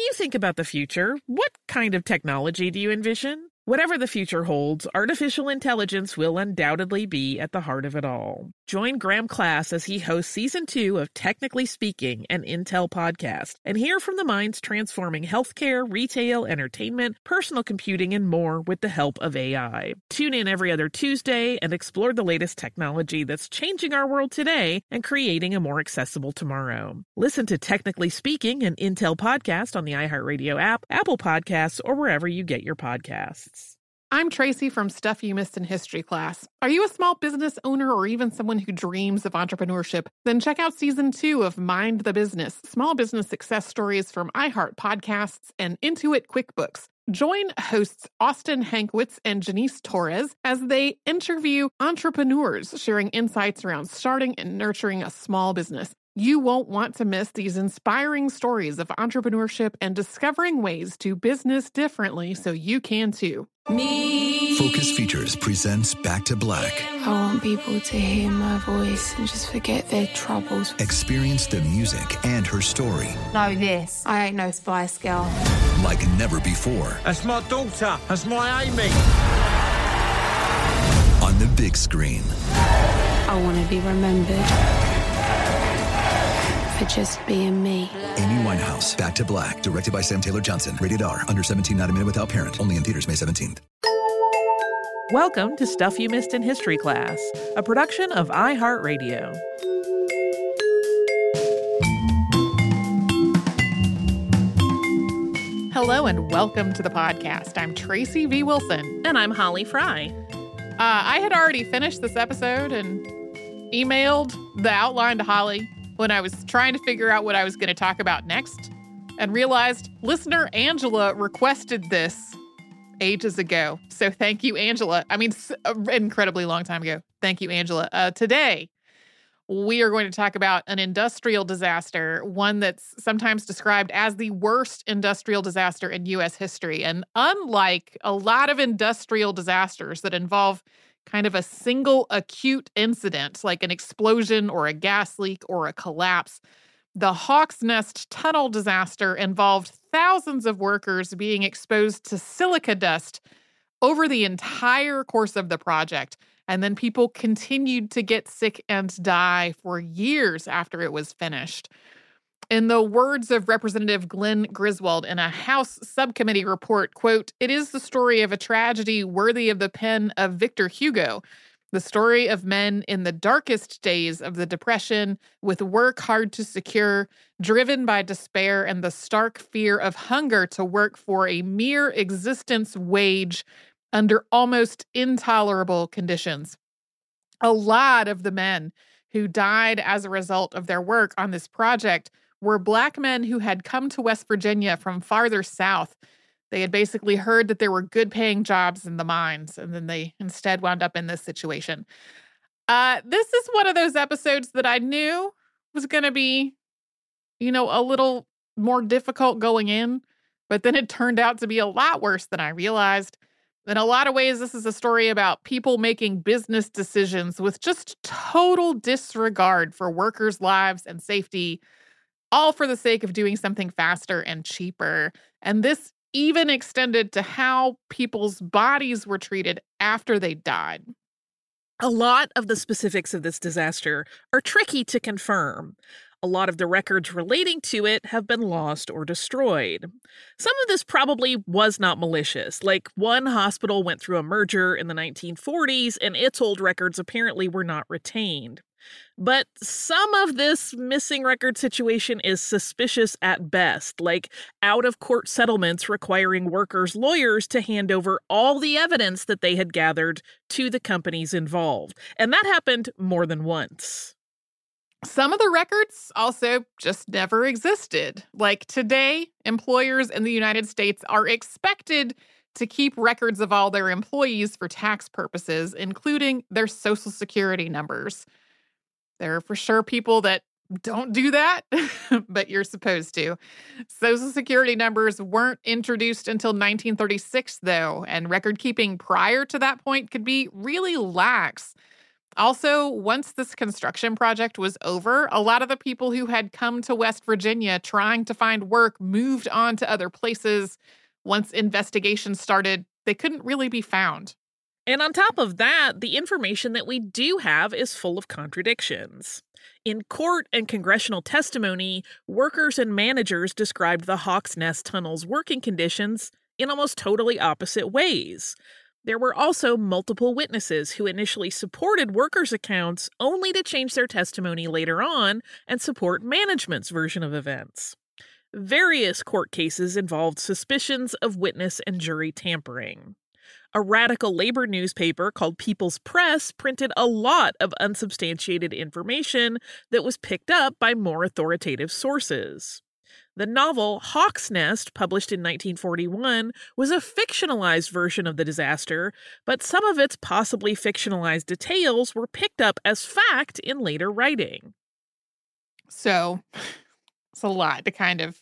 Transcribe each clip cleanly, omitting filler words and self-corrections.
you think about the future, what kind of technology do you envision? Whatever the future holds, artificial intelligence will undoubtedly be at the heart of it all. Join Graham Class as he hosts Season 2 of Technically Speaking, an Intel podcast, and hear from the minds transforming healthcare, retail, entertainment, personal computing, and more with the help of AI. Tune in every other Tuesday and explore the latest technology that's changing our world today and creating a more accessible tomorrow. Listen to Technically Speaking, an Intel podcast on the iHeartRadio app, Apple Podcasts, or wherever you get your podcasts. I'm Tracy from Stuff You Missed in History Class. Are you a small business owner or even someone who dreams of entrepreneurship? Then check out Season 2 of Mind the Business, small business success stories from iHeart Podcasts and Intuit QuickBooks. Join hosts Austin Hankwitz and Janice Torres as they interview entrepreneurs sharing insights around starting and nurturing a small business. You won't want to miss these inspiring stories of entrepreneurship and discovering ways to business differently so you can too. Focus Features presents Back to Black. I want people to hear my voice and just forget their troubles. Experience the music and her story. Know this, I ain't no Spice Girl. Like never before. That's my daughter. That's my Amy. On the big screen. I want to be remembered for just being me. Amy Winehouse, Back to Black, directed by Sam Taylor Johnson. Rated R, under 17, not a minute without parent. Only in theaters May 17th. Welcome to Stuff You Missed in History Class, a production of iHeartRadio. Hello and welcome to the podcast. I'm Tracy V. Wilson. And I'm Holly Fry. I had already finished this episode and emailed the outline to Holly when I was trying to figure out what I was going to talk about next, and realized listener Angela requested this ages ago. So thank you, Angela. I mean, an incredibly long time ago. Thank you, Angela. Today, we are going to talk about an industrial disaster, one that's sometimes described as the worst industrial disaster in U.S. history. And unlike a lot of industrial disasters that involve kind of a single acute incident, like an explosion or a gas leak or a collapse, the Hawks Nest tunnel disaster involved thousands of workers being exposed to silica dust over the entire course of the project. And then people continued to get sick and die for years after it was finished. In the words of Representative Glenn Griswold in a House subcommittee report, quote, "It is the story of a tragedy worthy of the pen of Victor Hugo, the story of men in the darkest days of the Depression, with work hard to secure, driven by despair and the stark fear of hunger to work for a mere existence wage under almost intolerable conditions." A lot of the men who died as a result of their work on this project were Black men who had come to West Virginia from farther south. They had basically heard that there were good-paying jobs in the mines, and then they instead wound up in this situation. This is one of those episodes that I knew was going to be, a little more difficult going in, but then it turned out to be a lot worse than I realized. In a lot of ways, this is a story about people making business decisions with just total disregard for workers' lives and safety, all for the sake of doing something faster and cheaper. And this even extended to how people's bodies were treated after they died. A lot of the specifics of this disaster are tricky to confirm. A lot of the records relating to it have been lost or destroyed. Some of this probably was not malicious, like one hospital went through a merger in the 1940s and its old records apparently were not retained. But some of this missing record situation is suspicious at best, like out-of-court settlements requiring workers' lawyers to hand over all the evidence that they had gathered to the companies involved. And that happened more than once. Some of the records also just never existed. Like today, employers in the United States are expected to keep records of all their employees for tax purposes, including their Social Security numbers. There are for sure people that don't do that, but you're supposed to. Social Security numbers weren't introduced until 1936, though, and record keeping prior to that point could be really lax. Also, once this construction project was over, a lot of the people who had come to West Virginia trying to find work moved on to other places. Once investigations started, they couldn't really be found. And on top of that, the information that we do have is full of contradictions. In court and congressional testimony, workers and managers described the Hawks Nest Tunnel's working conditions in almost totally opposite ways. There were also multiple witnesses who initially supported workers' accounts only to change their testimony later on and support management's version of events. Various court cases involved suspicions of witness and jury tampering. A radical labor newspaper called People's Press printed a lot of unsubstantiated information that was picked up by more authoritative sources. The novel Hawks Nest, published in 1941, was a fictionalized version of the disaster, but some of its possibly fictionalized details were picked up as fact in later writing. So, it's a lot to kind of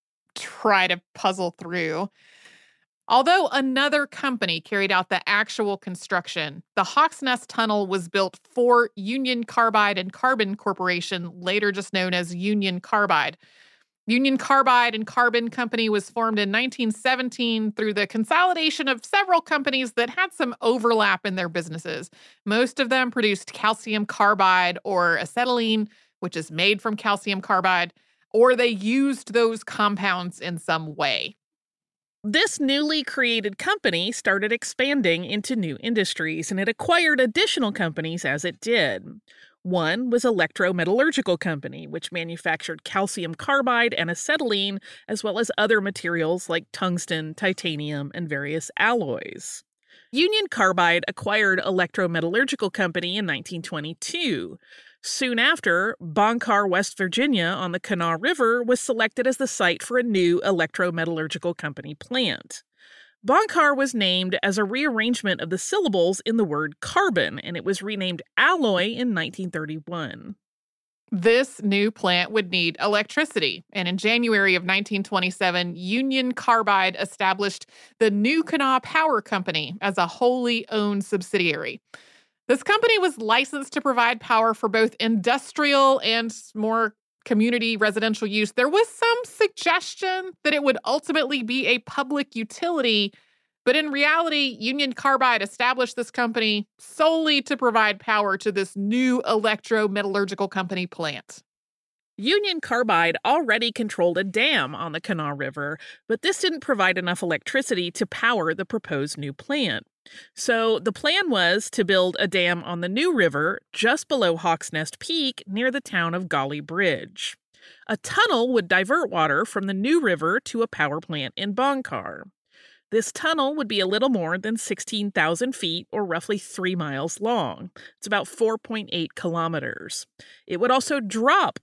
try to puzzle through. Although another company carried out the actual construction, the Hawks Nest Tunnel was built for Union Carbide and Carbon Corporation, later just known as Union Carbide. Union Carbide and Carbon Company was formed in 1917 through the consolidation of several companies that had some overlap in their businesses. Most of them produced calcium carbide or acetylene, which is made from calcium carbide, or they used those compounds in some way. This newly created company started expanding into new industries, and it acquired additional companies as it did. One was Electrometallurgical Company, which manufactured calcium carbide and acetylene, as well as other materials like tungsten, titanium, and various alloys. Union Carbide acquired Electrometallurgical Company in 1922. Soon after, Boncar, West Virginia, on the Kanawha River, was selected as the site for a new Electrometallurgical Company plant. Boncar was named as a rearrangement of the syllables in the word carbon, and it was renamed Alloy in 1931. This new plant would need electricity, and in January of 1927, Union Carbide established the New Kanawha Power Company as a wholly owned subsidiary. This company was licensed to provide power for both industrial and more community residential use. There was some suggestion that it would ultimately be a public utility, but in reality, Union Carbide established this company solely to provide power to this new electrometallurgical company plant. Union Carbide already controlled a dam on the Kanawha River, but this didn't provide enough electricity to power the proposed new plant. So the plan was to build a dam on the New River just below Hawks Nest Peak near the town of Gauley Bridge. A tunnel would divert water from the New River to a power plant in Boncar. This tunnel would be a little more than 16,000 feet, or roughly 3 miles long. It's about 4.8 kilometers. It would also drop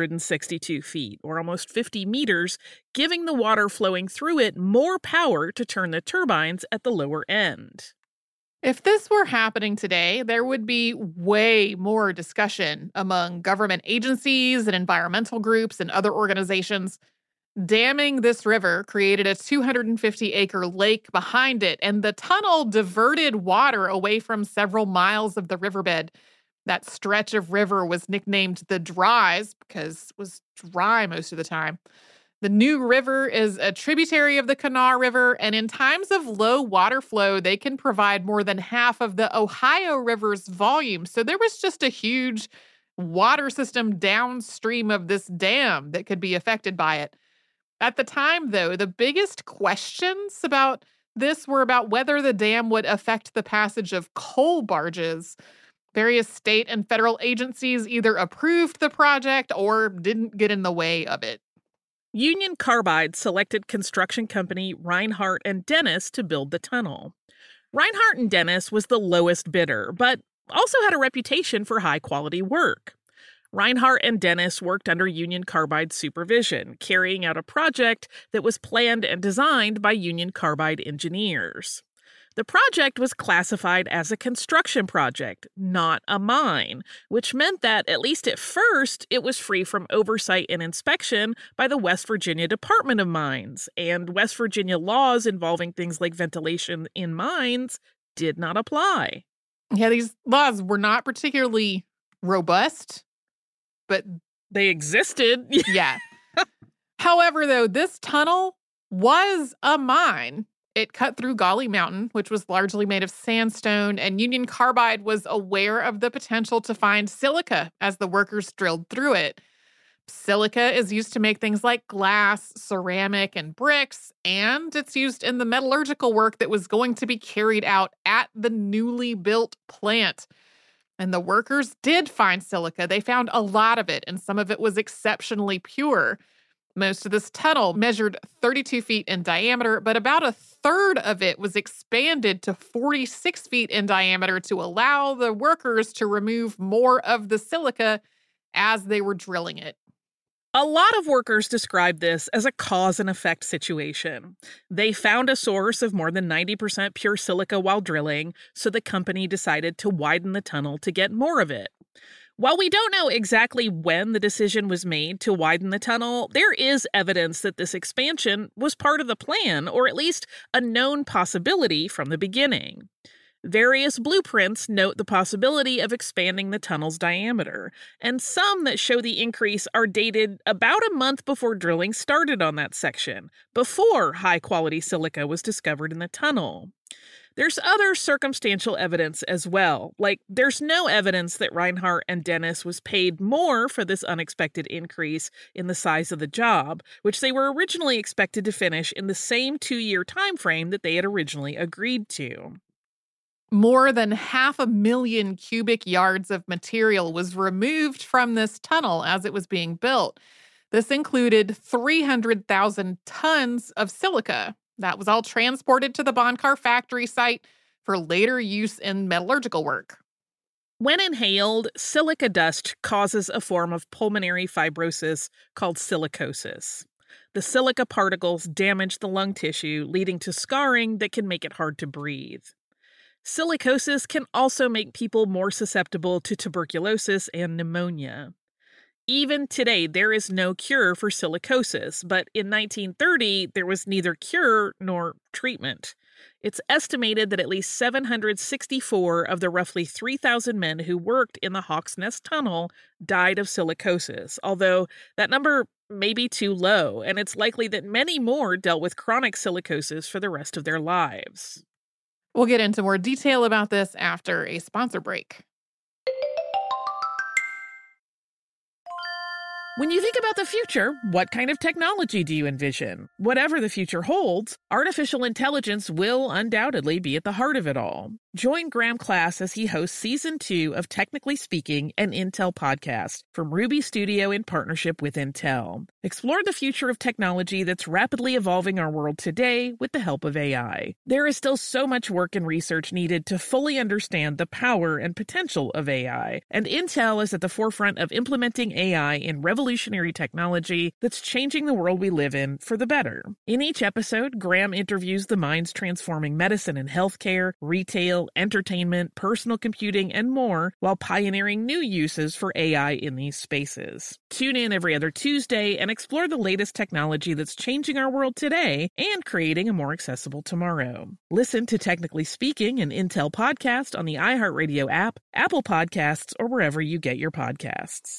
162 feet, or almost 50 meters, giving the water flowing through it more power to turn the turbines at the lower end. If this were happening today, there would be way more discussion among government agencies and environmental groups and other organizations. Damming this river created a 250-acre lake behind it, and the tunnel diverted water away from several miles of the riverbed. That stretch of river was nicknamed the Dries because it was dry most of the time. The New River is a tributary of the Kanawha River, and in times of low water flow, they can provide more than half of the Ohio River's volume. So there was just a huge water system downstream of this dam that could be affected by it. At the time, though, the biggest questions about this were about whether the dam would affect the passage of coal barges. Various state and federal agencies either approved the project or didn't get in the way of it. Union Carbide selected construction company Reinhardt and Dennis to build the tunnel. Reinhardt and Dennis was the lowest bidder, but also had a reputation for high-quality work. Reinhardt and Dennis worked under Union Carbide's supervision, carrying out a project that was planned and designed by Union Carbide engineers. The project was classified as a construction project, not a mine, which meant that, at least at first, it was free from oversight and inspection by the West Virginia Department of Mines, and West Virginia laws involving things like ventilation in mines did not apply. Yeah, these laws were not particularly robust, but they existed. Yeah. However, though, this tunnel was a mine. It cut through Gauley Mountain, which was largely made of sandstone, and Union Carbide was aware of the potential to find silica as the workers drilled through it. Silica is used to make things like glass, ceramic, and bricks, and it's used in the metallurgical work that was going to be carried out at the newly built plant. And the workers did find silica. They found a lot of it, and some of it was exceptionally pure. Most of this tunnel measured 32 feet in diameter, but about a third of it was expanded to 46 feet in diameter to allow the workers to remove more of the silica as they were drilling it. A lot of workers describe this as a cause and effect situation. They found a source of more than 90% pure silica while drilling, so the company decided to widen the tunnel to get more of it. While we don't know exactly when the decision was made to widen the tunnel, there is evidence that this expansion was part of the plan, or at least a known possibility from the beginning. Various blueprints note the possibility of expanding the tunnel's diameter, and some that show the increase are dated about a month before drilling started on that section, before high-quality silica was discovered in the tunnel. There's other circumstantial evidence as well, like there's no evidence that Reinhardt and Dennis was paid more for this unexpected increase in the size of the job, which they were originally expected to finish in the same 2-year time frame that they had originally agreed to. More than 500,000 cubic yards of material was removed from this tunnel as it was being built. This included 300,000 tons of silica. That was all transported to the Bonkar factory site for later use in metallurgical work. When inhaled, silica dust causes a form of pulmonary fibrosis called silicosis. The silica particles damage the lung tissue, leading to scarring that can make it hard to breathe. Silicosis can also make people more susceptible to tuberculosis and pneumonia. Even today, there is no cure for silicosis, but in 1930, there was neither cure nor treatment. It's estimated that at least 764 of the roughly 3,000 men who worked in the Hawks Nest Tunnel died of silicosis, although that number may be too low, and it's likely that many more dealt with chronic silicosis for the rest of their lives. We'll get into more detail about this after a sponsor break. When you think about the future, what kind of technology do you envision? Whatever the future holds, artificial intelligence will undoubtedly be at the heart of it all. Join Graham Class as he hosts Season 2 of Technically Speaking, an Intel podcast from Ruby Studio in partnership with Intel. Explore the future of technology that's rapidly evolving our world today with the help of AI. There is still so much work and research needed to fully understand the power and potential of AI, and Intel is at the forefront of implementing AI in revolutionary technology that's changing the world we live in for the better. In each episode, Graham interviews the minds transforming medicine and healthcare, retail, entertainment, personal computing, and more, while pioneering new uses for AI in these spaces. Tune in every other Tuesday and explore the latest technology that's changing our world today and creating a more accessible tomorrow. Listen to Technically Speaking, an Intel podcast on the iHeartRadio app, Apple Podcasts, or wherever you get your podcasts.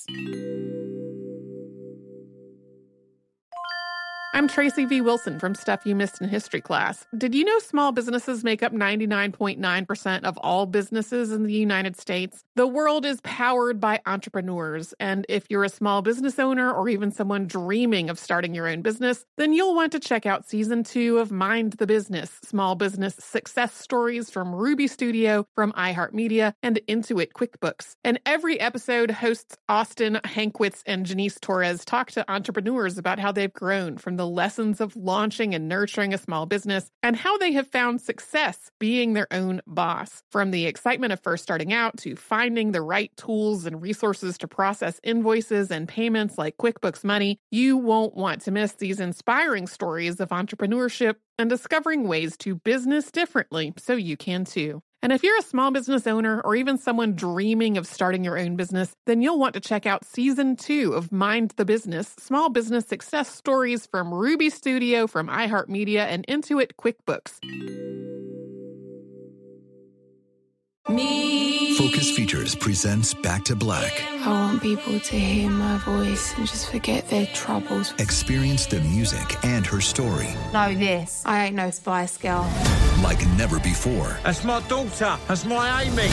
I'm Tracy V. Wilson from Stuff You Missed in History Class. Did you know small businesses make up 99.9% of all businesses in the United States? The world is powered by entrepreneurs, and if you're a small business owner or even someone dreaming of starting your own business, then you'll want to check out Season 2 of Mind the Business, Small Business Success Stories from Ruby Studio, from iHeartMedia, and Intuit QuickBooks. And every episode, hosts Austin Hankwitz and Janice Torres talk to entrepreneurs about how they've grown from the lessons of launching and nurturing a small business and how they have found success being their own boss. From the excitement of first starting out to finding the right tools and resources to process invoices and payments like QuickBooks Money, you won't want to miss these inspiring stories of entrepreneurship and discovering ways to business differently so you can too. And if you're a small business owner or even someone dreaming of starting your own business, then you'll want to check out Season 2 of Mind the Business, Small Business Success Stories from Ruby Studio, from iHeartMedia, and Intuit QuickBooks. Me. Focus Features presents Back to Black. I want people to hear my voice and just forget their troubles. Experience the music and her story Know this. I ain't no Spice Girl. like never before. That's my daughter. That's my Amy.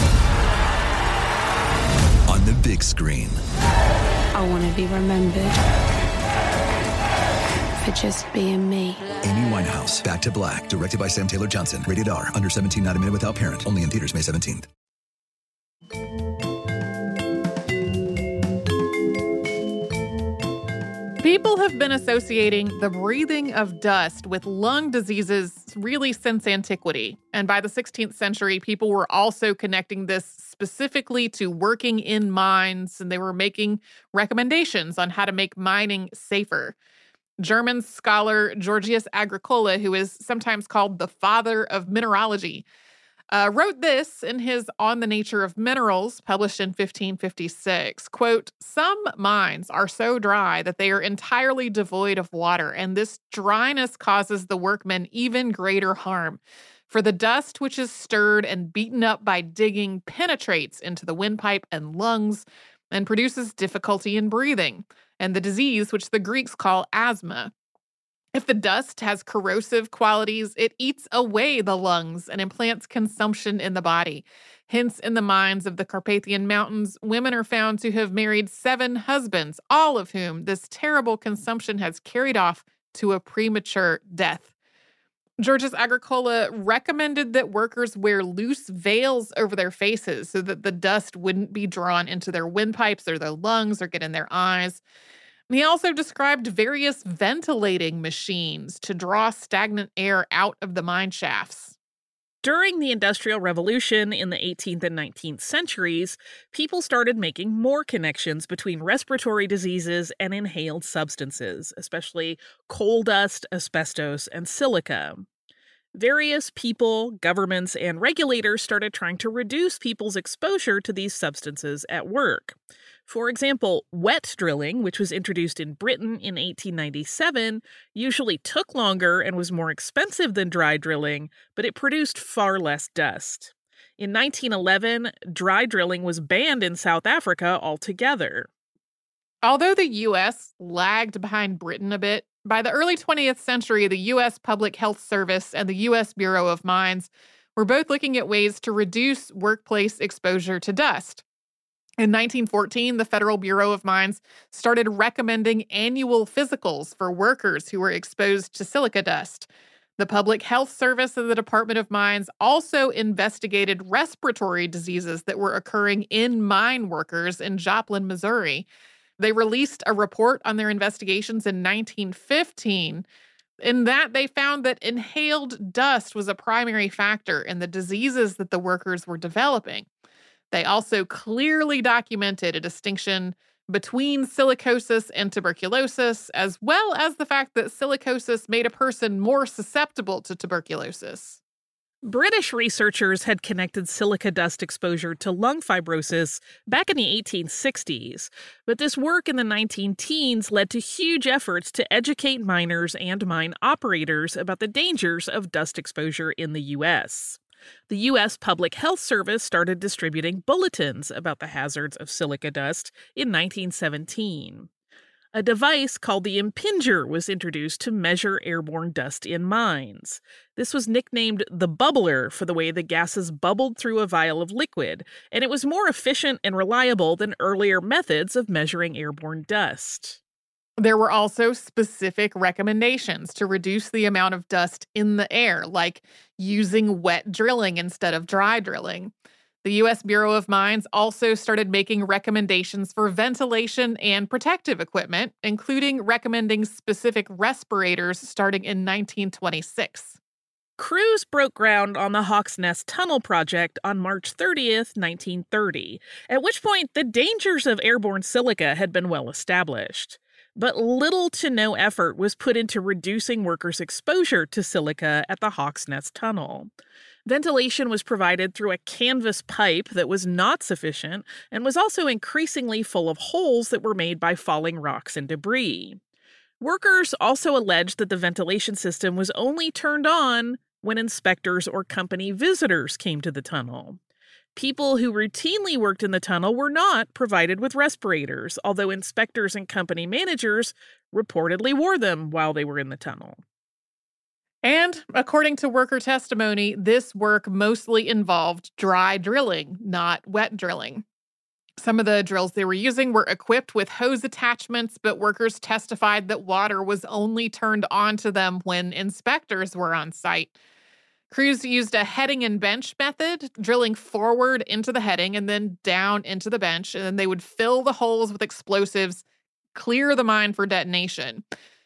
On the big screen. I want to be remembered for just being me. Amy Winehouse, Back to Black, directed by Sam Taylor Johnson. Rated R, under 17, not a minute without parent. Only in theaters May 17th. People have been associating the breathing of dust with lung diseases really since antiquity. And by the 16th century, people were also connecting this specifically to working in mines, and they were making recommendations on how to make mining safer. German scholar Georgius Agricola, who is sometimes called the father of mineralogy, wrote this in his On the Nature of Minerals, published in 1556, quote, "Some mines are so dry that they are entirely devoid of water, and this dryness causes the workmen even greater harm. For the dust which is stirred and beaten up by digging penetrates into the windpipe and lungs and produces difficulty in breathing, and the disease which the Greeks call asthma. If the dust has corrosive qualities, it eats away the lungs and implants consumption in the body. Hence, in the mines of the Carpathian Mountains, women are found to have married 7 husbands, all of whom this terrible consumption has carried off to a premature death." Georgius Agricola recommended that workers wear loose veils over their faces so that the dust wouldn't be drawn into their windpipes or their lungs or get in their eyes. He also described various ventilating machines to draw stagnant air out of the mine shafts. During the Industrial Revolution in the 18th and 19th centuries, people started making more connections between respiratory diseases and inhaled substances, especially coal dust, asbestos, and silica. Various people, governments, and regulators started trying to reduce people's exposure to these substances at work. For example, wet drilling, which was introduced in Britain in 1897, usually took longer and was more expensive than dry drilling, but it produced far less dust. In 1911, dry drilling was banned in South Africa altogether. Although the U.S. lagged behind Britain a bit, by the early 20th century, the U.S. Public Health Service and the U.S. Bureau of Mines were both looking at ways to reduce workplace exposure to dust. In 1914, the Federal Bureau of Mines started recommending annual physicals for workers who were exposed to silica dust. The Public Health Service and the Department of Mines also investigated respiratory diseases that were occurring in mine workers in Joplin, Missouri. They released a report on their investigations in 1915. In that, they found that inhaled dust was a primary factor in the diseases that the workers were developing. They also clearly documented a distinction between silicosis and tuberculosis, as well as the fact that silicosis made a person more susceptible to tuberculosis. British researchers had connected silica dust exposure to lung fibrosis back in the 1860s, but this work in the 19-teens led to huge efforts to educate miners and mine operators about the dangers of dust exposure in the U.S. The U.S. Public Health Service started distributing bulletins about the hazards of silica dust in 1917. A device called the impinger was introduced to measure airborne dust in mines. This was nicknamed the bubbler for the way the gases bubbled through a vial of liquid, and it was more efficient and reliable than earlier methods of measuring airborne dust. There were also specific recommendations to reduce the amount of dust in the air, like using wet drilling instead of dry drilling. The U.S. Bureau of Mines also started making recommendations for ventilation and protective equipment, including recommending specific respirators starting in 1926. Crews broke ground on the Hawks Nest Tunnel project on March 30th, 1930, at which point the dangers of airborne silica had been well established. But little to no effort was put into reducing workers' exposure to silica at the Hawks Nest Tunnel. Ventilation was provided through a canvas pipe that was not sufficient and was also increasingly full of holes that were made by falling rocks and debris. Workers also alleged that the ventilation system was only turned on when inspectors or company visitors came to the tunnel. People who routinely worked in the tunnel were not provided with respirators, although inspectors and company managers reportedly wore them while they were in the tunnel. And according to worker testimony, this work mostly involved dry drilling, not wet drilling. Some of the drills they were using were equipped with hose attachments, but workers testified that water was only turned on to them when inspectors were on site. Crews used a heading and bench method, drilling forward into the heading and then down into the bench, and then they would fill the holes with explosives, clear the mine for detonation.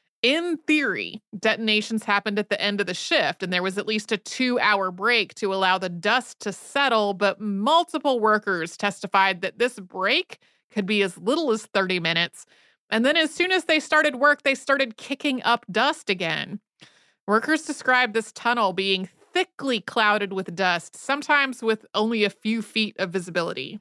In theory, detonations happened at the end of the shift, and there was at least a 2-hour break to allow the dust to settle, but multiple workers testified that this break could be as little as 30 minutes. And then as soon as they started work, they started kicking up dust again. Workers described this tunnel being thickly clouded with dust, sometimes with only a few feet of visibility.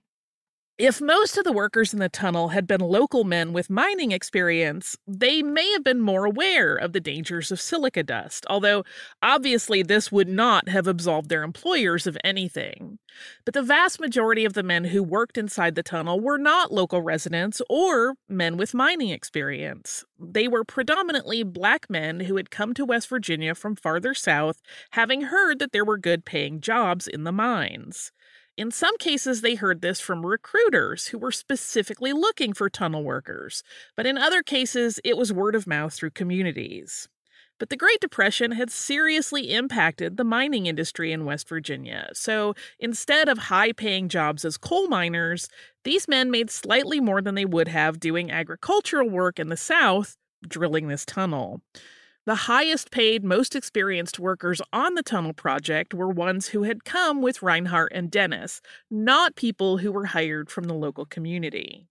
If most of the workers in the tunnel had been local men with mining experience, they may have been more aware of the dangers of silica dust, although obviously this would not have absolved their employers of anything. But the vast majority of the men who worked inside the tunnel were not local residents or men with mining experience. They were predominantly Black men who had come to West Virginia from farther south, having heard that there were good-paying jobs in the mines. In some cases, they heard this from recruiters who were specifically looking for tunnel workers, but in other cases, it was word of mouth through communities. But the Great Depression had seriously impacted the mining industry in West Virginia, so instead of high-paying jobs as coal miners, these men made slightly more than they would have doing agricultural work in the South, drilling this tunnel. The highest paid, most experienced workers on the tunnel project were ones who had come with Reinhardt and Dennis, not people who were hired from the local community.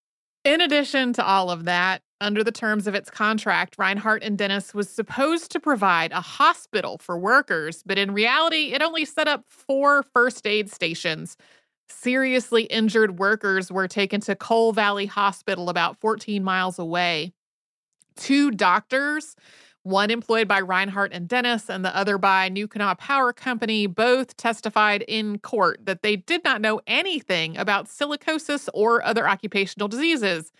In addition to all of that, under the terms of its contract, Reinhardt and Dennis was supposed to provide a hospital for workers, but in reality, it only set up 4 first aid stations. Seriously injured workers were taken to Coal Valley Hospital about 14 miles away. 2 doctors, one employed by Reinhardt and Dennis and the other by New Kanawha Power Company, both testified in court that they did not know anything about silicosis or other occupational diseases.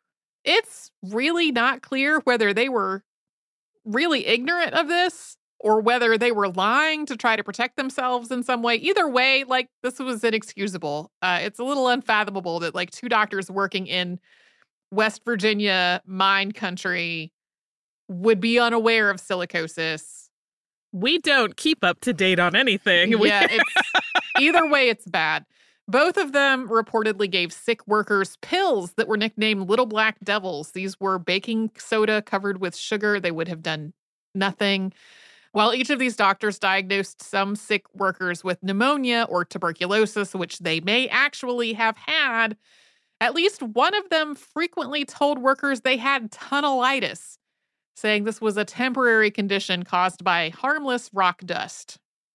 It's really not clear whether they were really ignorant of this or whether they were lying to try to protect themselves in some way. Either way, this was inexcusable. It's a little unfathomable that 2 doctors working in West Virginia mine country would be unaware of silicosis. We don't keep up to date on anything. Yeah, either way, it's bad. Both of them reportedly gave sick workers pills that were nicknamed Little Black Devils. These were baking soda covered with sugar. They would have done nothing. While each of these doctors diagnosed some sick workers with pneumonia or tuberculosis, which they may actually have had, at least one of them frequently told workers they had tunnelitis, saying this was a temporary condition caused by harmless rock dust.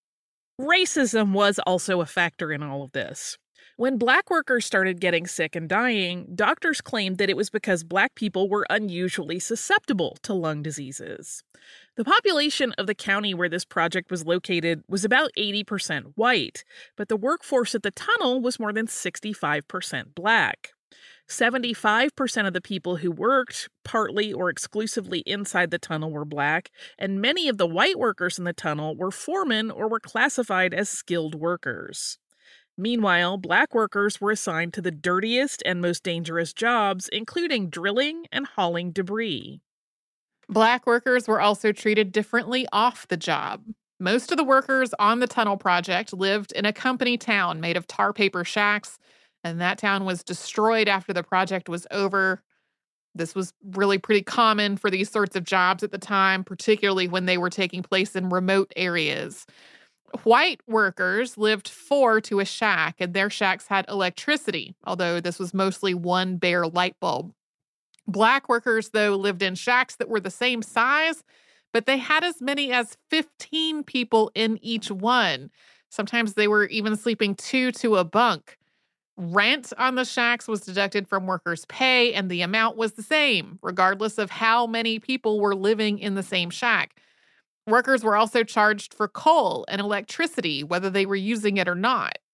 Racism was also a factor in all of this. When Black workers started getting sick and dying, doctors claimed that it was because Black people were unusually susceptible to lung diseases. The population of the county where this project was located was about 80% white, but the workforce at the tunnel was more than 65% Black. 75% of the people who worked, partly or exclusively inside the tunnel, were Black, and many of the white workers in the tunnel were foremen or were classified as skilled workers. Meanwhile, Black workers were assigned to the dirtiest and most dangerous jobs, including drilling and hauling debris. Black workers were also treated differently off the job. Most of the workers on the tunnel project lived in a company town made of tar paper shacks, and that town was destroyed after the project was over. This was really pretty common for these sorts of jobs at the time, particularly when they were taking place in remote areas. White workers lived 4 to a shack, and their shacks had electricity, although this was mostly one bare light bulb. Black workers, though, lived in shacks that were the same size, but they had as many as 15 people in each one. Sometimes they were even sleeping 2 to a bunk. Rent on the shacks was deducted from workers' pay, and the amount was the same, regardless of how many people were living in the same shack. Workers were also charged for coal and electricity, whether they were using it or not.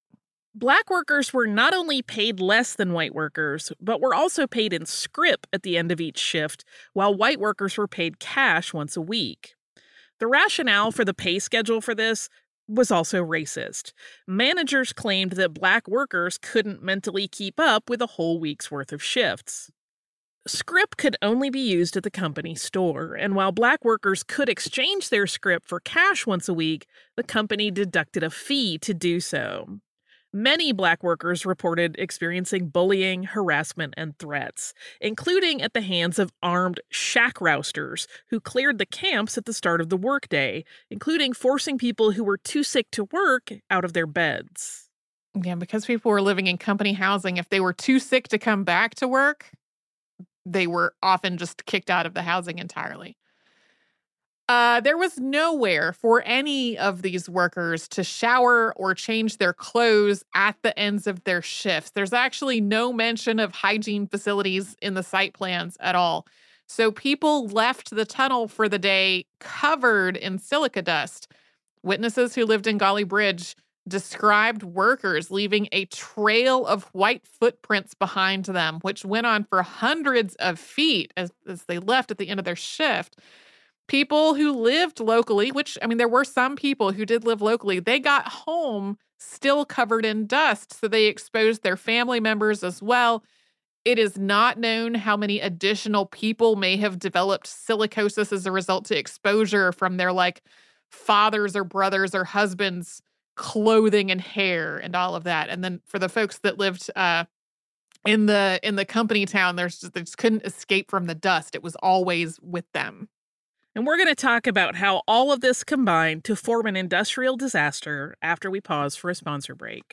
Black workers were not only paid less than white workers, but were also paid in scrip at the end of each shift, while white workers were paid cash once a week. The rationale for the pay schedule for this was also racist. Managers claimed that black workers couldn't mentally keep up with a whole week's worth of shifts. Scrip could only be used at the company store, and while black workers could exchange their scrip for cash once a week, the company deducted a fee to do so. Many black workers reported experiencing bullying, harassment, and threats, including at the hands of armed shack rousters who cleared the camps at the start of the workday, including forcing people who were too sick to work out of their beds. Yeah, because people were living in company housing, if they were too sick to come back to work, they were often just kicked out of the housing entirely. There was nowhere for any of these workers to shower or change their clothes at the ends of their shifts. There's actually no mention of hygiene facilities in the site plans at all. So people left the tunnel for the day covered in silica dust. Witnesses who lived in Gauley Bridge described workers leaving a trail of white footprints behind them, which went on for hundreds of feet as they left at the end of their shift. People who lived locally, which, I mean, there were some people who did live locally, they got home still covered in dust, so they exposed their family members as well. It is not known how many additional people may have developed silicosis as a result to exposure from their, fathers or brothers or husbands' clothing and hair and all of that. And then for the folks that lived in the company town, they just couldn't escape from the dust. It was always with them. And we're going to talk about how all of this combined to form an industrial disaster after we pause for a sponsor break.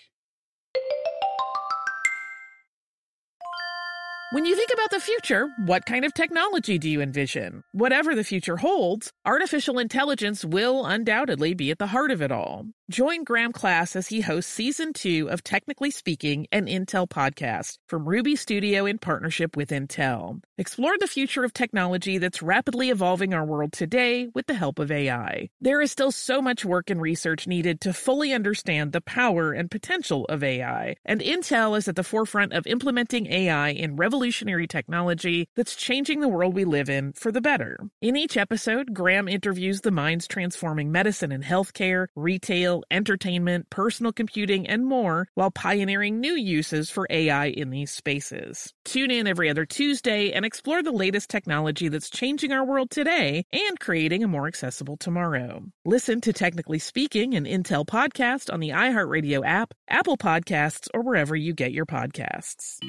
When you think about the future, what kind of technology do you envision? Whatever the future holds, artificial intelligence will undoubtedly be at the heart of it all. Join Graham Class as he hosts Season 2 of Technically Speaking, an Intel podcast from Ruby Studio in partnership with Intel. Explore the future of technology that's rapidly evolving our world today with the help of AI. There is still so much work and research needed to fully understand the power and potential of AI, and Intel is at the forefront of implementing AI in revolutionary technology that's changing the world we live in for the better. In each episode, Graham interviews the minds transforming medicine and healthcare, retail, entertainment, personal computing, and more, while pioneering new uses for AI in these spaces. Tune in every other Tuesday and explore the latest technology that's changing our world today and creating a more accessible tomorrow. Listen to Technically Speaking, an Intel podcast on the iHeartRadio app, Apple Podcasts, or wherever you get your podcasts.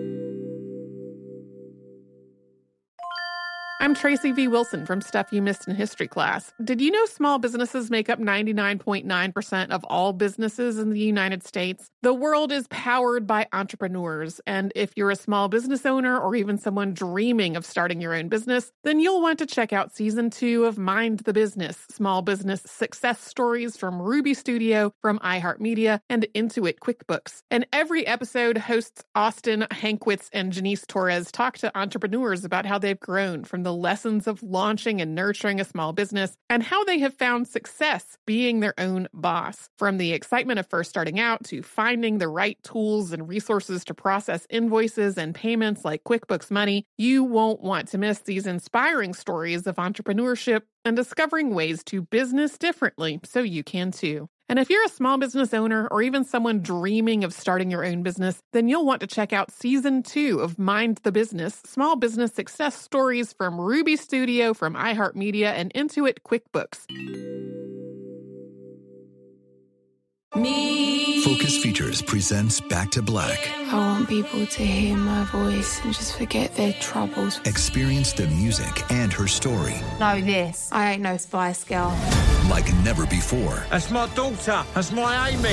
I'm Tracy V. Wilson from Stuff You Missed in History Class. Did you know small businesses make up 99.9% of all businesses in the United States? The world is powered by entrepreneurs, and if you're a small business owner or even someone dreaming of starting your own business, then you'll want to check out Season 2 of Mind the Business, Small Business Success Stories from Ruby Studio, from iHeartMedia, and Intuit QuickBooks. And every episode, hosts Austin Hankwitz and Janice Torres talk to entrepreneurs about how they've grown from the lessons of launching and nurturing a small business and how they have found success being their own boss. From the excitement of first starting out to finding the right tools and resources to process invoices and payments like QuickBooks Money, you won't want to miss these inspiring stories of entrepreneurship and discovering ways to business differently so you can too. And if you're a small business owner or even someone dreaming of starting your own business, then you'll want to check out Season 2 of Mind the Business, Small Business Success Stories from Ruby Studio, from iHeartMedia, and Intuit QuickBooks. Focus Features presents Back to Black. I want people to hear my voice and just forget their troubles. Experience the music and her story. Know this. I ain't no Spice Girl. Like never before. That's my daughter. That's my Amy.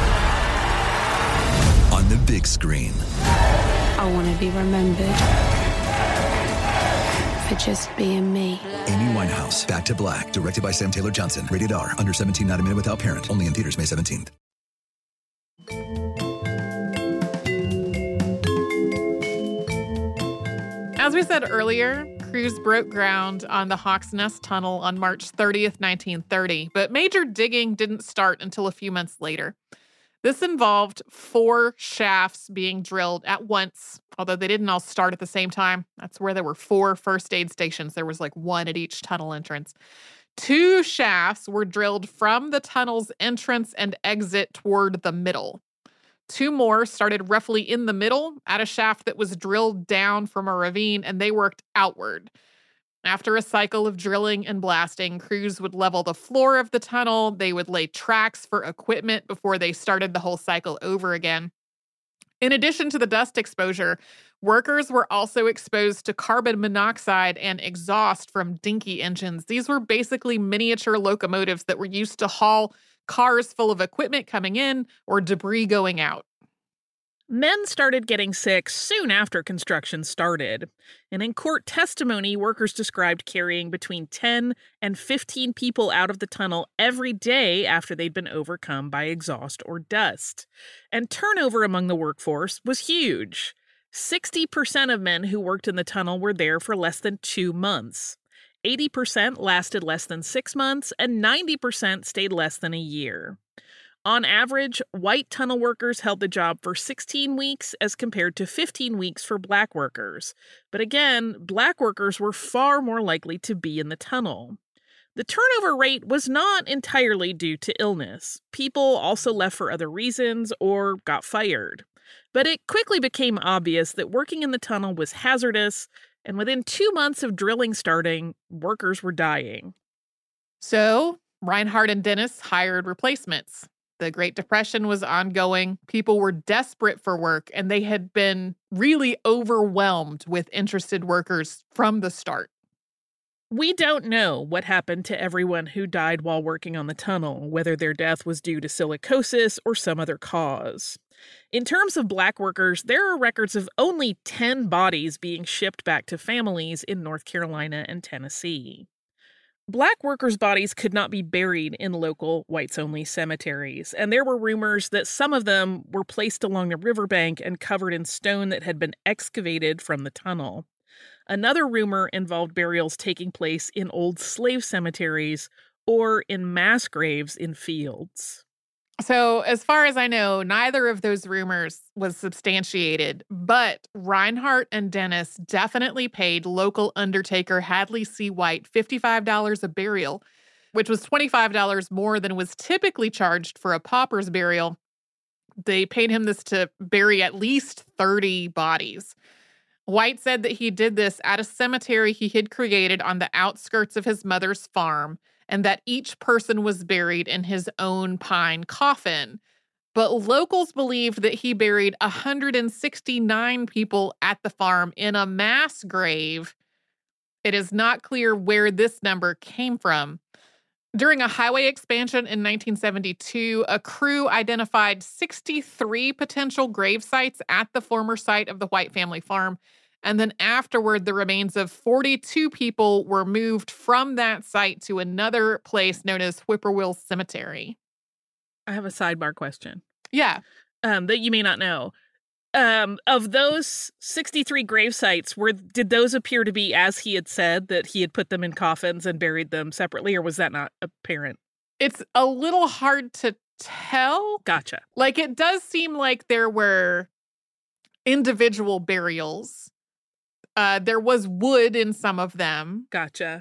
On the big screen. I want to be remembered for just being me. Amy Winehouse, Back to Black, directed by Sam Taylor Johnson. Rated R, under 17, not a minute without parent. Only in theaters May 17th. As we said earlier, crews broke ground on the Hawks Nest Tunnel on March 30th, 1930, but major digging didn't start until a few months later. This involved 4 shafts being drilled at once, although they didn't all start at the same time. That's where there were 4 first aid stations. There was like 1 at each tunnel entrance. 2 shafts were drilled from the tunnel's entrance and exit toward the middle. 2 more started roughly in the middle at a shaft that was drilled down from a ravine, and they worked outward. After a cycle of drilling and blasting, crews would level the floor of the tunnel. They would lay tracks for equipment before they started the whole cycle over again. In addition to the dust exposure, workers were also exposed to carbon monoxide and exhaust from dinky engines. These were basically miniature locomotives that were used to haul cars full of equipment coming in or debris going out. Men started getting sick soon after construction started, and in court testimony, workers described carrying between 10 and 15 people out of the tunnel every day after they'd been overcome by exhaust or dust. And turnover among the workforce was huge. 60% of men who worked in the tunnel were there for less than 2 months. 80% lasted less than 6 months, and 90% stayed less than a year. On average, white tunnel workers held the job for 16 weeks as compared to 15 weeks for black workers. But again, black workers were far more likely to be in the tunnel. The turnover rate was not entirely due to illness. People also left for other reasons or got fired. But it quickly became obvious that working in the tunnel was hazardous, and within 2 months of drilling starting, workers were dying. So, Reinhardt and Dennis hired replacements. The Great Depression was ongoing. People were desperate for work, and they had been really overwhelmed with interested workers from the start. We don't know what happened to everyone who died while working on the tunnel, whether their death was due to silicosis or some other cause. In terms of black workers, there are records of only 10 bodies being shipped back to families in North Carolina and Tennessee. Black workers' bodies could not be buried in local whites-only cemeteries, and there were rumors that some of them were placed along the riverbank and covered in stone that had been excavated from the tunnel. Another rumor involved burials taking place in old slave cemeteries or in mass graves in fields. So, as far as I know, neither of those rumors was substantiated, but Reinhardt and Dennis definitely paid local undertaker Hadley C. White $55 a burial, which was $25 more than was typically charged for a pauper's burial. They paid him this to bury at least 30 bodies. White said that he did this at a cemetery he had created on the outskirts of his mother's farm, and that each person was buried in his own pine coffin. But locals believed that he buried 169 people at the farm in a mass grave. It is not clear where this number came from. During a highway expansion in 1972, a crew identified 63 potential grave sites at the former site of the White family farm. And then afterward, the remains of 42 people were moved from that site to another place known as Whippoorwill Cemetery. I have a sidebar question. Yeah. That you may not know. Of those 63 grave sites, did those appear to be as he had said, that he had put them in coffins and buried them separately, or was that not apparent? It's a little hard to tell. Gotcha. Like, it does seem like there were individual burials. There was wood in some of them. Gotcha.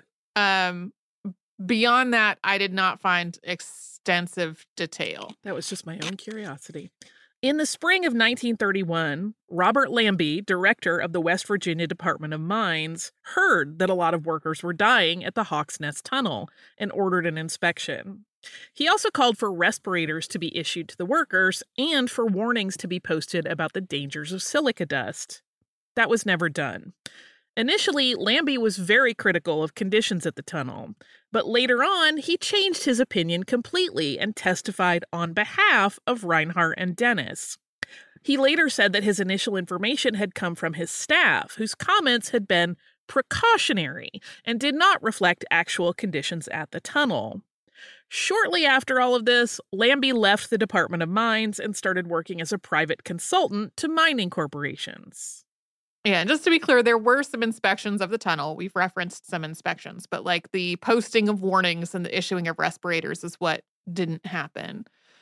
Beyond that, I did not find extensive detail. That was just my own curiosity. In the spring of 1931, Robert Lambie, director of the West Virginia Department of Mines, heard that a lot of workers were dying at the Hawks Nest Tunnel and ordered an inspection. He also called for respirators to be issued to the workers and for warnings to be posted about the dangers of silica dust. That was never done. Initially, Lambie was very critical of conditions at the tunnel, but later on, he changed his opinion completely and testified on behalf of Reinhardt and Dennis. He later said that his initial information had come from his staff, whose comments had been precautionary and did not reflect actual conditions at the tunnel. Shortly after all of this, Lambie left the Department of Mines and started working as a private consultant to mining corporations. Yeah, and just to be clear, there were some inspections of the tunnel. We've referenced some inspections, but like the posting of warnings and the issuing of respirators is what didn't happen.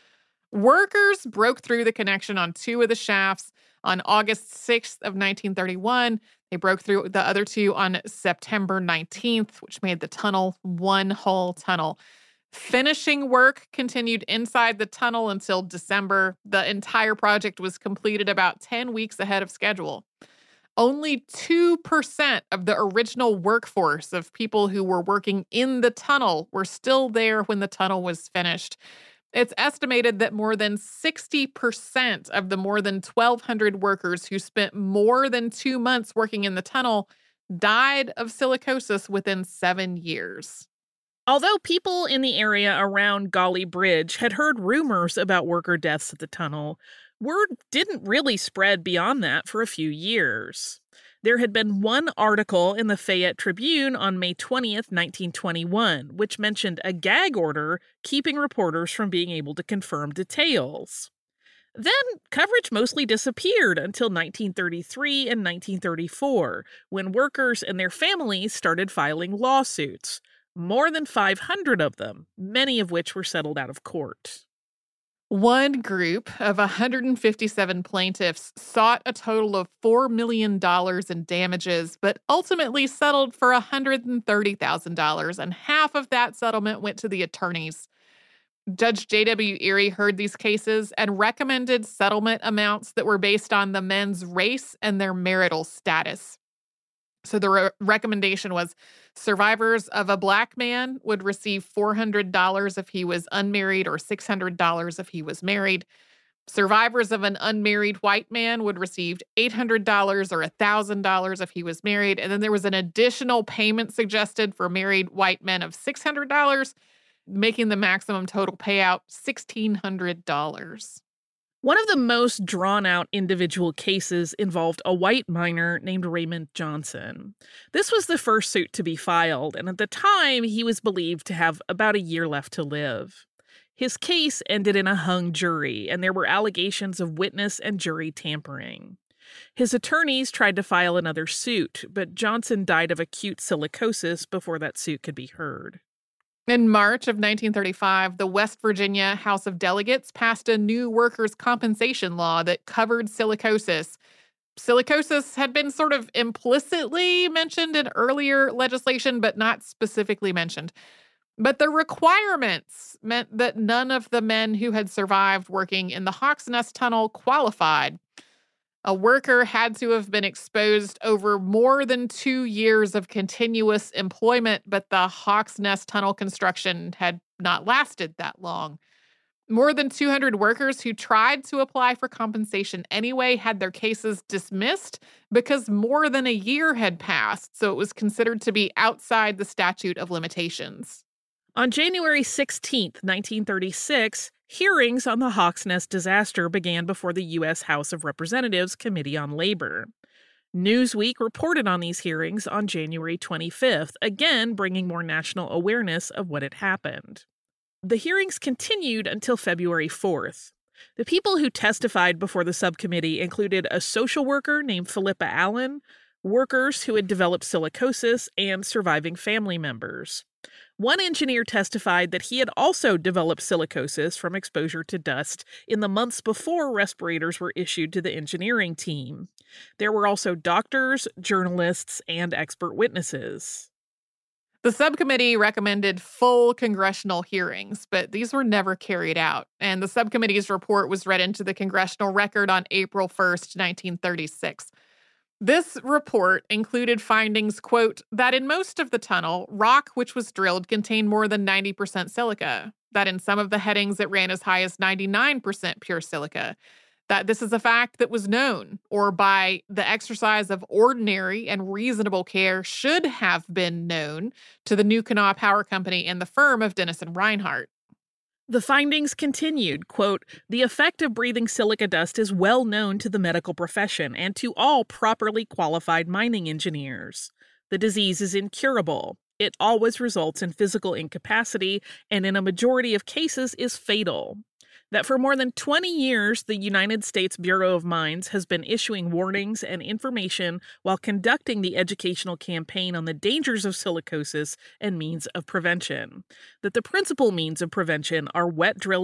Workers broke through the connection on 2 of the shafts on August 6th of 1931. They broke through the other 2 on September 19th, which made the tunnel one whole tunnel. Finishing work continued inside the tunnel until December. The entire project was completed about 10 weeks ahead of schedule. Only 2% of the original workforce of people who were working in the tunnel were still there when the tunnel was finished. It's estimated that more than 60% of the more than 1,200 workers who spent more than 2 months working in the tunnel died of silicosis within 7 years. Although people in the area around Gauley Bridge had heard rumors about worker deaths at the tunnel, word didn't really spread beyond that for a few years. There had been one article in the Fayette Tribune on May 20th, 1921, which mentioned a gag order keeping reporters from being able to confirm details. Then coverage mostly disappeared until 1933 and 1934, when workers and their families started filing lawsuits. More than 500 of them, many of which were settled out of court. One group of 157 plaintiffs sought a total of $4 million in damages, but ultimately settled for $130,000, and half of that settlement went to the attorneys. Judge J.W. Erie heard these cases and recommended settlement amounts that were based on the men's race and their marital status. So the recommendation was survivors of a black man would receive $400 if he was unmarried or $600 if he was married. Survivors of an unmarried white man would receive $800 or $1,000 if he was married. And then there was an additional payment suggested for married white men of $600, making the maximum total payout $1,600. One of the most drawn-out individual cases involved a white miner named Raymond Johnson. This was the first suit to be filed, and at the time, he was believed to have about a year left to live. His case ended in a hung jury, and there were allegations of witness and jury tampering. His attorneys tried to file another suit, but Johnson died of acute silicosis before that suit could be heard. In March of 1935, the West Virginia House of Delegates passed a new workers' compensation law that covered silicosis. Silicosis had been sort of implicitly mentioned in earlier legislation, but not specifically mentioned. But the requirements meant that none of the men who had survived working in the Hawks Nest Tunnel qualified. A worker had to have been exposed over more than 2 years of continuous employment, but the Hawks Nest Tunnel construction had not lasted that long. More than 200 workers who tried to apply for compensation anyway had their cases dismissed because more than a year had passed, so it was considered to be outside the statute of limitations. On January 16, 1936, hearings on the Hawks Nest disaster began before the U.S. House of Representatives Committee on Labor. Newsweek reported on these hearings on January 25th, again bringing more national awareness of what had happened. The hearings continued until February 4th. The people who testified before the subcommittee included a social worker named Philippa Allen, workers who had developed silicosis, and surviving family members. One engineer testified that he had also developed silicosis from exposure to dust in the months before respirators were issued to the engineering team. There were also doctors, journalists, and expert witnesses. The subcommittee recommended full congressional hearings, but these were never carried out, and the subcommittee's report was read into the congressional record on April 1st, 1936. This report included findings, quote, that in most of the tunnel, rock which was drilled contained more than 90% silica, that in some of the headings it ran as high as 99% pure silica, that this is a fact that was known, or by the exercise of ordinary and reasonable care should have been known to the New Kanawha Power Company and the firm of Dennis and Reinhardt. The findings continued, quote, the effect of breathing silica dust is well known to the medical profession and to all properly qualified mining engineers. The disease is incurable. It always results in physical incapacity and in a majority of cases is fatal. That for more than 20 years, the United States Bureau of Mines has been issuing warnings and information while conducting the educational campaign on the dangers of silicosis and means of prevention. That the principal means of prevention are wet drilling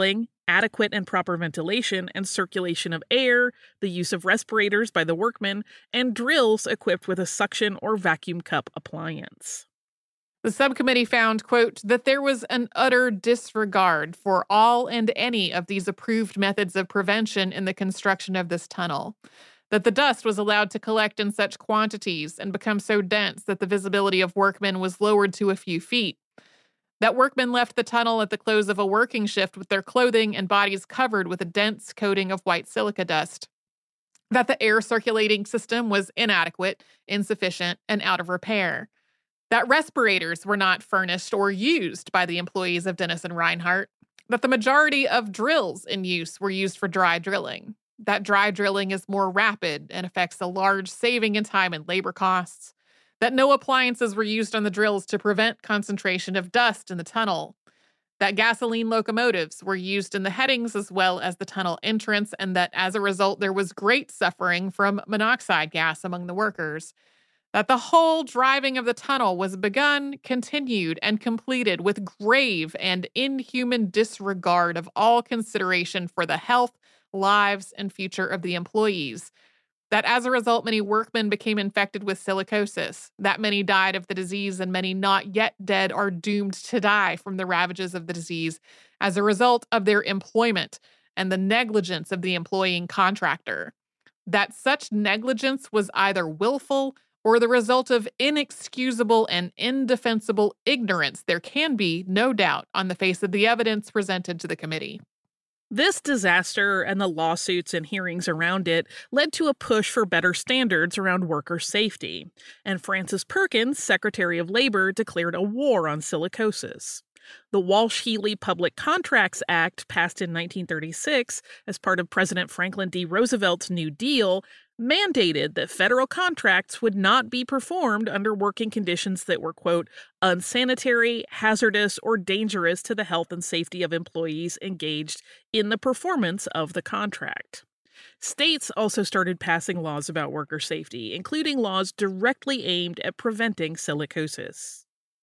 adequate and proper ventilation and circulation of air, the use of respirators by the workmen, and drills equipped with a suction or vacuum cup appliance. The subcommittee found, quote, that there was an utter disregard for all and any of these approved methods of prevention in the construction of this tunnel, that the dust was allowed to collect in such quantities and become so dense that the visibility of workmen was lowered to a few feet, that workmen left the tunnel at the close of a working shift with their clothing and bodies covered with a dense coating of white silica dust, that the air circulating system was inadequate, insufficient, and out of repair, that respirators were not furnished or used by the employees of Dennis and Reinhart, that the majority of drills in use were used for dry drilling, that dry drilling is more rapid and affects a large saving in time and labor costs, that no appliances were used on the drills to prevent concentration of dust in the tunnel, that gasoline locomotives were used in the headings as well as the tunnel entrance, and that as a result there was great suffering from monoxide gas among the workers, that the whole driving of the tunnel was begun, continued, and completed with grave and inhuman disregard of all consideration for the health, lives, and future of the employees, that as a result many workmen became infected with silicosis, that many died of the disease and many not yet dead are doomed to die from the ravages of the disease as a result of their employment and the negligence of the employing contractor, that such negligence was either willful or the result of inexcusable and indefensible ignorance, there can be no doubt on the face of the evidence presented to the committee. This disaster and the lawsuits and hearings around it led to a push for better standards around worker safety, and Francis Perkins, Secretary of Labor, declared a war on silicosis. The Walsh-Healy Public Contracts Act, passed in 1936 as part of President Franklin D. Roosevelt's New Deal, mandated that federal contracts would not be performed under working conditions that were, quote, unsanitary, hazardous, or dangerous to the health and safety of employees engaged in the performance of the contract. States also started passing laws about worker safety, including laws directly aimed at preventing silicosis.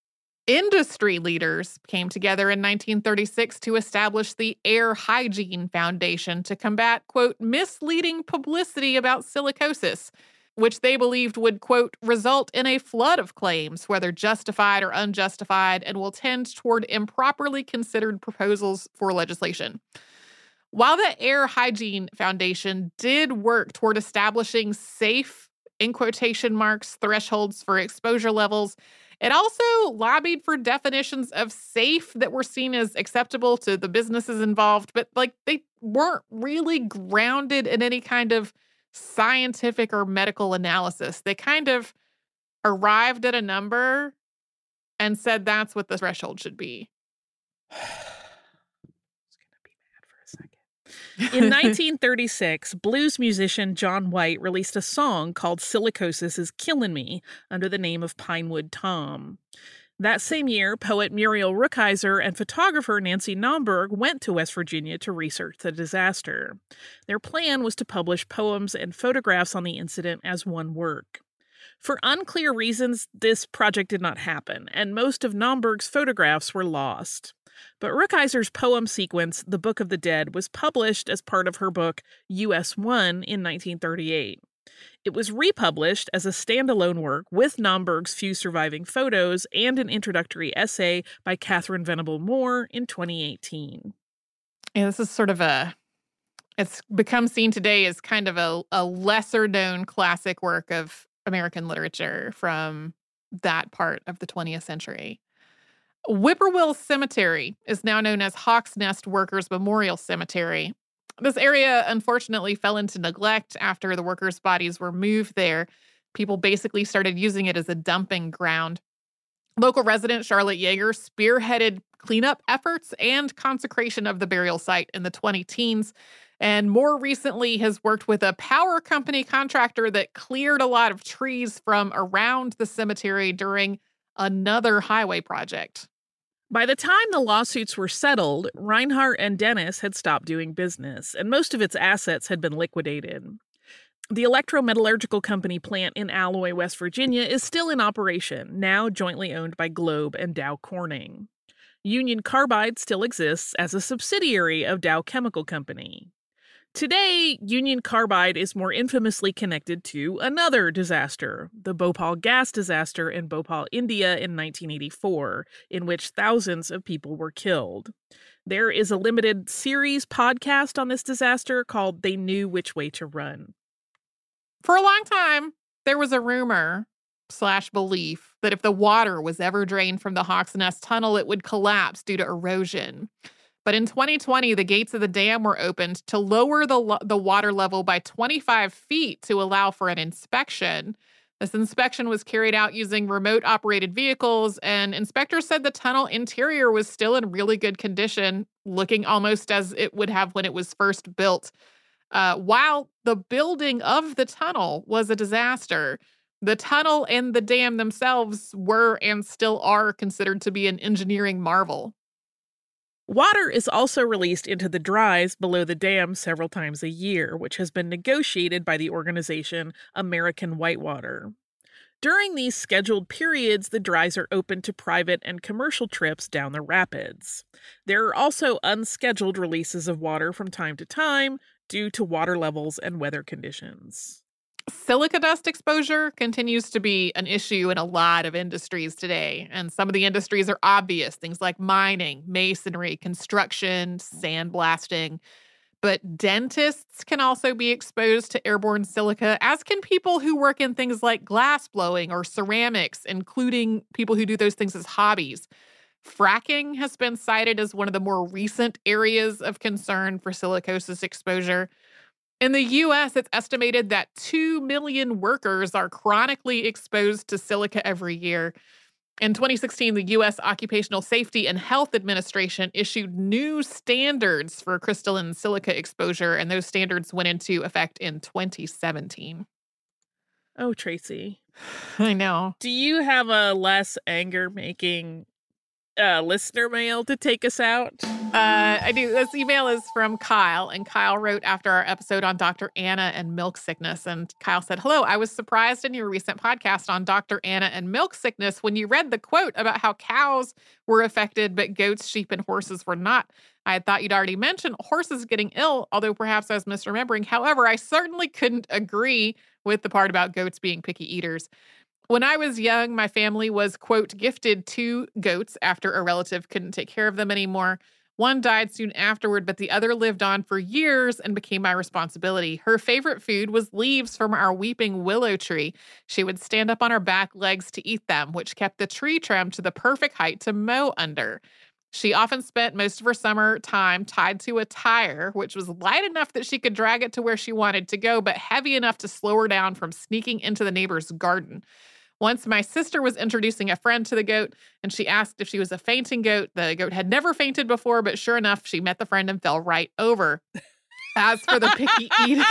Industry leaders came together in 1936 to establish the Air Hygiene Foundation to combat, quote, misleading publicity about silicosis, which they believed would, quote, result in a flood of claims, whether justified or unjustified, and will tend toward improperly considered proposals for legislation. While the Air Hygiene Foundation did work toward establishing safe, in quotation marks, thresholds for exposure levels, it also lobbied for definitions of safe that were seen as acceptable to the businesses involved, but they weren't really grounded in any kind of scientific or medical analysis. They kind of arrived at a number and said that's what the threshold should be. In 1936, blues musician John White released a song called Silicosis is Killin' Me under the name of Pinewood Tom. That same year, poet Muriel Rukeyser and photographer Nancy Naumburg went to West Virginia to research the disaster. Their plan was to publish poems and photographs on the incident as one work. For unclear reasons, this project did not happen, and most of Naumburg's photographs were lost. But Rukeyser's poem sequence, The Book of the Dead, was published as part of her book US 1 in 1938. It was republished as a standalone work with Naumburg's few surviving photos and an introductory essay by Catherine Venable Moore in 2018. Yeah, this is sort of it's become seen today as kind of a lesser-known classic work of American literature from that part of the 20th century. Whippoorwill Cemetery is now known as Hawks Nest Workers Memorial Cemetery. This area, unfortunately, fell into neglect after the workers' bodies were moved there. People basically started using it as a dumping ground. Local resident Charlotte Yeager spearheaded cleanup efforts and consecration of the burial site in the 2010s, and more recently has worked with a power company contractor that cleared a lot of trees from around the cemetery during another highway project. By the time the lawsuits were settled, Reinhart and Dennis had stopped doing business, and most of its assets had been liquidated. The electrometallurgical company plant in Alloy, West Virginia, is still in operation, now jointly owned by Globe and Dow Corning. Union Carbide still exists as a subsidiary of Dow Chemical Company. Today, Union Carbide is more infamously connected to another disaster, the Bhopal gas disaster in Bhopal, India in 1984, in which thousands of people were killed. There is a limited series podcast on this disaster called They Knew Which Way to Run. For a long time, there was a rumor/belief that if the water was ever drained from the Hawks Nest Tunnel, it would collapse due to erosion. But in 2020, the gates of the dam were opened to lower the water level by 25 feet to allow for an inspection. This inspection was carried out using remote-operated vehicles, and inspectors said the tunnel interior was still in really good condition, looking almost as it would have when it was first built. While the building of the tunnel was a disaster, the tunnel and the dam themselves were and still are considered to be an engineering marvel. Water is also released into the dries below the dam several times a year, which has been negotiated by the organization American Whitewater. During these scheduled periods, the dries are open to private and commercial trips down the rapids. There are also unscheduled releases of water from time to time due to water levels and weather conditions. Silica dust exposure continues to be an issue in a lot of industries today, and some of the industries are obvious, things like mining, masonry, construction, sandblasting. But dentists can also be exposed to airborne silica, as can people who work in things like glass blowing or ceramics, including people who do those things as hobbies. Fracking has been cited as one of the more recent areas of concern for silicosis exposure. In the U.S., it's estimated that 2 million workers are chronically exposed to silica every year. In 2016, the U.S. Occupational Safety and Health Administration issued new standards for crystalline silica exposure, and those standards went into effect in 2017. Oh, Tracy. I know. Do you have a less anger-making listener mail to take us out? I do. This email is from Kyle, and Kyle wrote after our episode on Dr. Anna and milk sickness. And Kyle said, "Hello, I was surprised in your recent podcast on Dr. Anna and milk sickness when you read the quote about how cows were affected, but goats, sheep, and horses were not. I had thought you'd already mentioned horses getting ill, although perhaps I was misremembering. However, I certainly couldn't agree with the part about goats being picky eaters. When I was young, my family was, quote, gifted 2 goats after a relative couldn't take care of them anymore. One died soon afterward, but the other lived on for years and became my responsibility. Her favorite food was leaves from our weeping willow tree. She would stand up on her back legs to eat them, which kept the tree trimmed to the perfect height to mow under. She often spent most of her summer time tied to a tire, which was light enough that she could drag it to where she wanted to go, but heavy enough to slow her down from sneaking into the neighbor's garden. Once my sister was introducing a friend to the goat, and she asked if she was a fainting goat. The goat had never fainted before, but sure enough, she met the friend and fell right over. As for the picky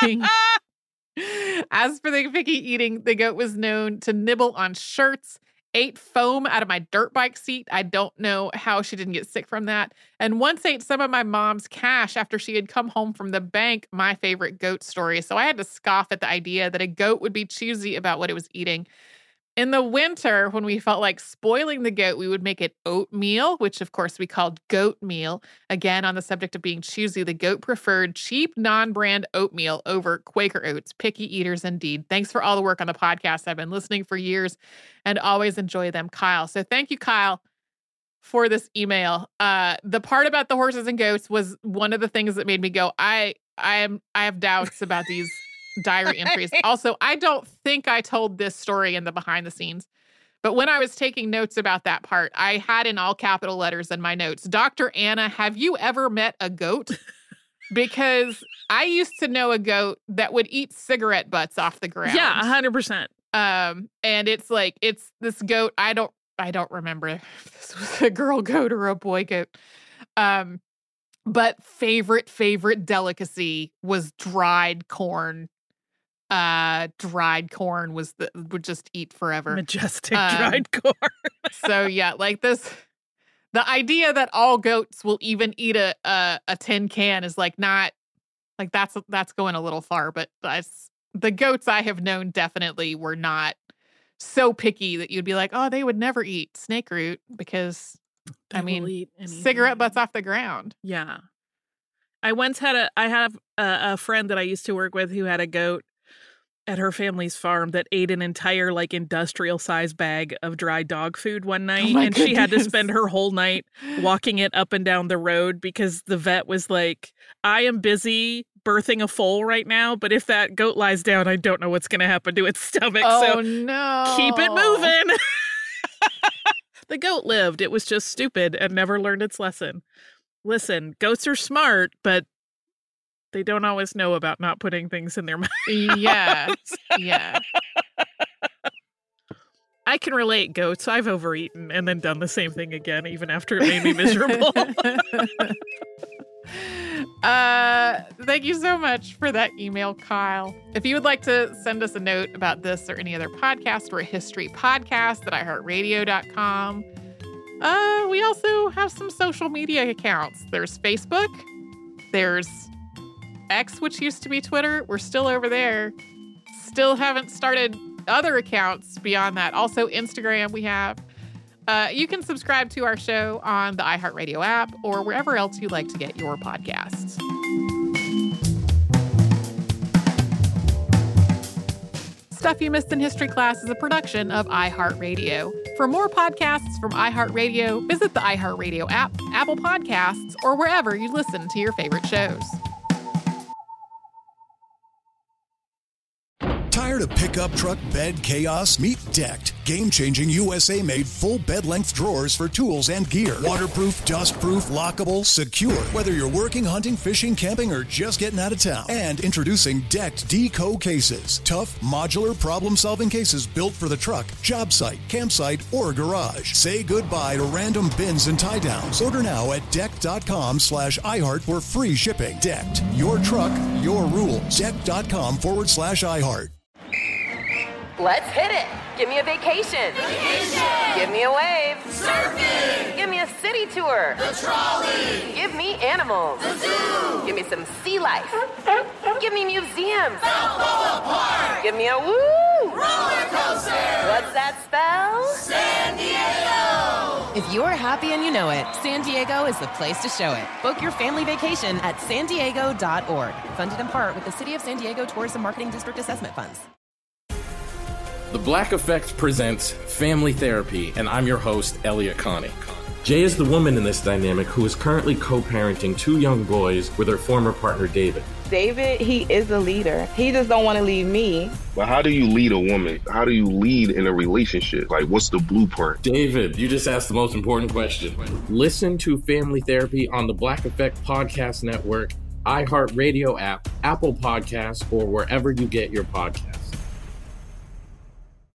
eating, the goat was known to nibble on shirts, ate foam out of my dirt bike seat. I don't know how she didn't get sick from that. And once ate some of my mom's cash after she had come home from the bank, my favorite goat story. So I had to scoff at the idea that a goat would be choosy about what it was eating. In the winter, when we felt like spoiling the goat, we would make it oatmeal, which of course we called goat meal. Again, on the subject of being choosy, the goat preferred cheap, non-brand oatmeal over Quaker Oats. Picky eaters indeed. Thanks for all the work on the podcast. I've been listening for years and always enjoy them, Kyle. So thank you, Kyle, for this email. The part about the horses and goats was one of the things that made me go, I have doubts about these diary entries. Also, I don't think I told this story in the behind the scenes, but when I was taking notes about that part, I had in all capital letters in my notes, Dr. Anna, have you ever met a goat? Because I used to know a goat that would eat cigarette butts off the ground. Yeah, 100%. And it's like, it's this goat. I don't remember if this was a girl goat or a boy goat. But favorite delicacy was dried corn. Dried corn would just eat forever. Majestic dried corn. So yeah, like this, the idea that all goats will even eat a tin can is like not, like that's going a little far, but the goats I have known definitely were not so picky that you'd be like, oh, they would never eat snake root because Cigarette butts off the ground. Yeah. I have a friend that I used to work with who had a goat at her family's farm that ate an entire industrial size bag of dry dog food one night. And she had to spend her whole night walking it up and down the road because the vet was like, I am busy birthing a foal right now, but if that goat lies down, I don't know what's going to happen to its stomach. Oh, no. Keep it moving. The goat lived. It was just stupid and never learned its lesson. Listen, goats are smart, but they don't always know about not putting things in their mouth. Yeah. I can relate, goats. I've overeaten and then done the same thing again, even after it made me miserable. Thank you so much for that email, Kyle. If you would like to send us a note about this or any other podcast, we're a history podcast at iHeartRadio.com. We also have some social media accounts. There's Facebook. There's X, which used to be Twitter. We're still over there. Still haven't started other accounts beyond that. Also, Instagram we have. You can subscribe to our show on the iHeartRadio app or wherever else you like to get your podcasts. Stuff You Missed in History Class is a production of iHeartRadio. For more podcasts from iHeartRadio, visit the iHeartRadio app, Apple Podcasts, or wherever you listen to your favorite shows. Tired of pickup truck bed chaos? Meet Decked. Game-changing USA-made full bed-length drawers for tools and gear. Waterproof, dust-proof, lockable, secure. Whether you're working, hunting, fishing, camping, or just getting out of town. And introducing Decked Deco cases. Tough, modular, problem-solving cases built for the truck, job site, campsite, or garage. Say goodbye to random bins and tie-downs. Order now at decked.com/iHeart for free shipping. Decked. Your truck, your rules. Decked.com/iHeart. Let's hit it. Give me a vacation. Give me a wave. Surfing. Give me a city tour. The trolley. Give me animals. The zoo. Give me some sea life. Give me museums. Balboa Park. Give me a woo. Roller coaster. What's that spell? San Diego. If you're happy and you know it, San Diego is the place to show it. Book your family vacation at sandiego.org. Funded in part with the City of San Diego Tourism Marketing District Assessment Funds. The Black Effect presents Family Therapy, and I'm your host, Elliot Connie. Jay is the woman in this dynamic who is currently co-parenting 2 young boys with her former partner, David. David, he is a leader. He just don't want to leave me. But how do you lead a woman? How do you lead in a relationship? Like, what's the blueprint? David, you just asked the most important question. Listen to Family Therapy on the Black Effect Podcast Network, iHeartRadio app, Apple Podcasts, or wherever you get your podcasts.